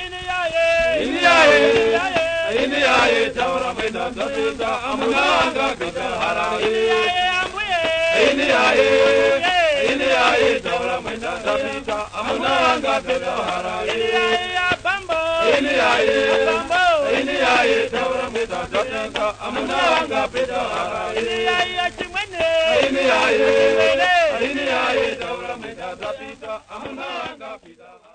Iniyaye tawra maida tapita amunanga kita harare. Iniyaye tawra maida tapita amunanga kita harare. Iniyaye tawra maida tapita amunanga kita harare. Iniyaye tawra maida tapita amunanga kita harare.